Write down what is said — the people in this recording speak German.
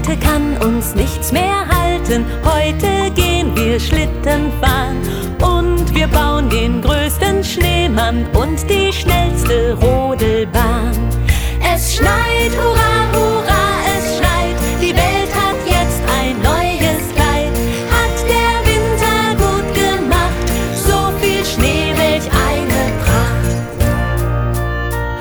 Heute kann uns nichts mehr halten, heute gehen wir Schlitten fahren. Und wir bauen den größten Schneemann und die schnellste Rodelbahn. Es schneit,